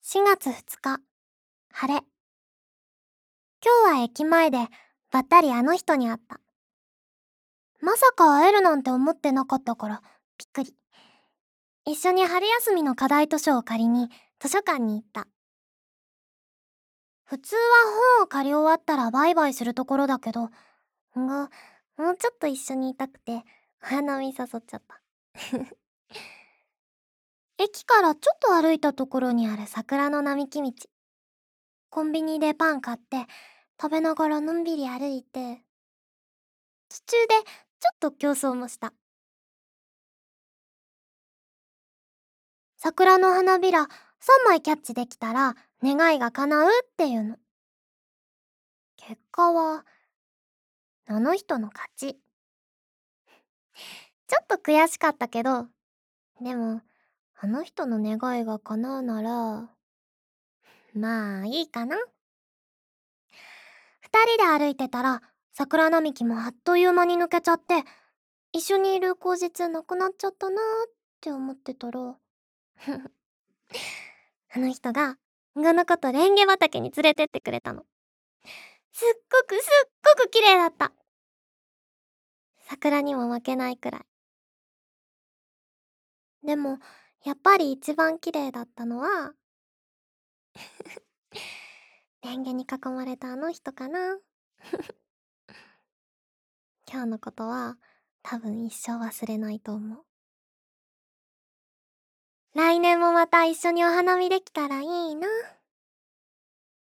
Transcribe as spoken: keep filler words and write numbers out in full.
しがつふつか、晴れ。今日は駅前でばったりあの人に会った。まさか会えるなんて思ってなかったからびっくり。一緒に春休みの課題図書を借りに図書館に行った。普通は本を借り終わったらバイバイするところだけど、が、もうちょっと一緒にいたくてお花見誘っちゃった。駅からちょっと歩いたところにある桜の並木道。コンビニでパン買って食べながらのんびり歩いて、途中でちょっと競争もした。桜の花びらさんまいキャッチできたら願いが叶うっていうの。結果はあの人の勝ち。ちょっと悔しかったけど、でもあの人の願いが叶うならまあいいかな。二人で歩いてたら桜並木もあっという間に抜けちゃって、一緒にいる口実なくなっちゃったなーって思ってたらあの人ががのことレンゲ畑に連れてってくれたの。すっごくすっごく綺麗だった。桜にも負けないくらい。でもやっぱり一番綺麗だったのはレンゲに囲まれたあの人かな。今日のことは多分一生忘れないと思う。来年もまた一緒にお花見できたらいいな。